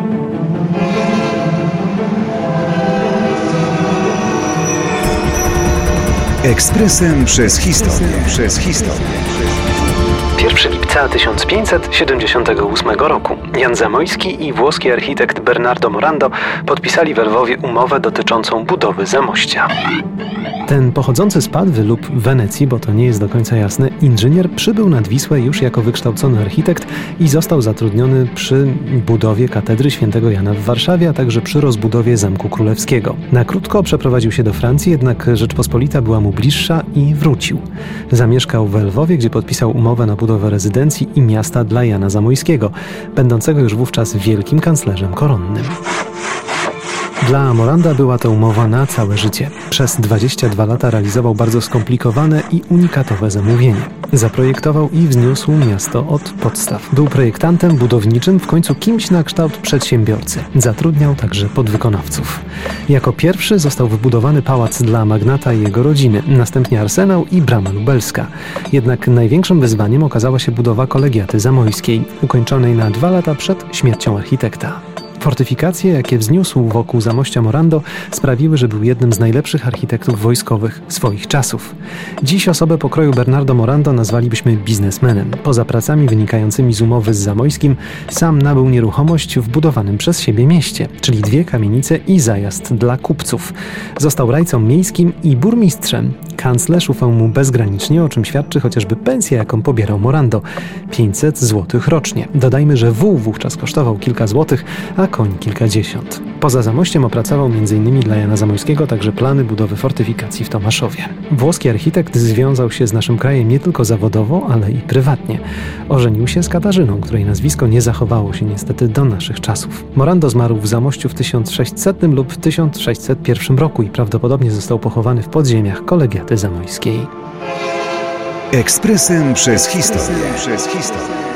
Ekspresem przez historię. 1 lipca 1578 roku Jan Zamojski i włoski architekt Bernardo Morando podpisali we Lwowie umowę dotyczącą budowy Zamościa. Ten pochodzący z Padwy lub Wenecji, bo to nie jest do końca jasne, inżynier przybył nad Wisłę już jako wykształcony architekt i został zatrudniony przy budowie katedry świętego Jana w Warszawie, a także przy rozbudowie Zamku Królewskiego. Na krótko przeprowadził się do Francji, jednak Rzeczpospolita była mu bliższa i wrócił. Zamieszkał we Lwowie, gdzie podpisał umowę na budowę rezydencji i miasta dla Jana Zamojskiego, będącego już wówczas wielkim kanclerzem koronnym. Dla Moranda była to umowa na całe życie. Przez 22 lata realizował bardzo skomplikowane i unikatowe zamówienie. Zaprojektował i wzniósł miasto od podstaw. Był projektantem budowniczym, w końcu kimś na kształt przedsiębiorcy. Zatrudniał także podwykonawców. Jako pierwszy został wybudowany pałac dla magnata i jego rodziny, następnie arsenał i brama lubelska. Jednak największym wyzwaniem okazała się budowa kolegiaty zamojskiej, ukończonej na 2 lata przed śmiercią architekta. Fortyfikacje, jakie wzniósł wokół Zamościa Morando, sprawiły, że był jednym z najlepszych architektów wojskowych swoich czasów. Dziś osobę pokroju Bernardo Morando nazwalibyśmy biznesmenem. Poza pracami wynikającymi z umowy z Zamojskim, sam nabył nieruchomość w budowanym przez siebie mieście, czyli 2 kamienice i zajazd dla kupców. Został rajcą miejskim i burmistrzem. Kanclerz ufał mu bezgranicznie, o czym świadczy chociażby pensja, jaką pobierał Morando. 500 złotych rocznie. Dodajmy, że wół wówczas kosztował kilka złotych, a koń kilkadziesiąt. Poza Zamościem opracował m.in. dla Jana Zamojskiego także plany budowy fortyfikacji w Tomaszowie. Włoski architekt związał się z naszym krajem nie tylko zawodowo, ale i prywatnie. Ożenił się z Katarzyną, której nazwisko nie zachowało się niestety do naszych czasów. Morando zmarł w Zamościu w 1600 lub 1601 roku i prawdopodobnie został pochowany w podziemiach kolegiaty zamojskiej. Ekspresem przez historię.